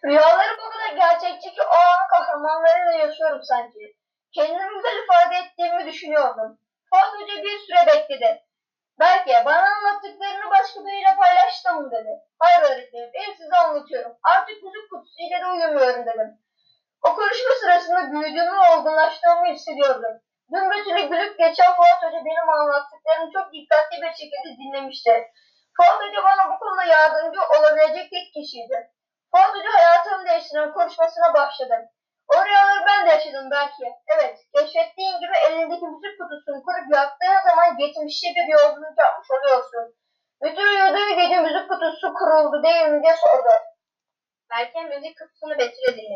Rüyalarım o kadar gerçekçi ki o an kahramanlarıyla yaşıyorum sanki. Kendimi güzel ifade ettiğimi düşünüyordum. Fuat Hoca bir süre bekledi. Belki bana anlattıklarını başka biriyle paylaştım dedi. Hayır öğretmenim, ben size anlatıyorum. Artık müzik kutusuyla da uyumuyorum dedim. O konuşma sırasında büyüdüğümü ve olgunlaştığımı hissediyordum. Dün bütünü gülüp geçen Fuat Hoca benim anlattıklarımı çok dikkatli bir şekilde dinlemişti. Fuat Hoca bana bu konuda yardımcı olabilecek tek kişiydi. Fuat Hoca hayatımı değiştiren konuşmasına başladım. O rüyaları ben de yaşadım belki. Evet, keşfettiğin gibi elindeki müzik kutusunu kurup yattığın zaman geçmişte bir yolculuk yapmış oluyorsun. Bütün uyuduğu gece müzik kutusu kuruldu değil mi diye sordu. Belki müzik kutusunu Betül'e dinledim.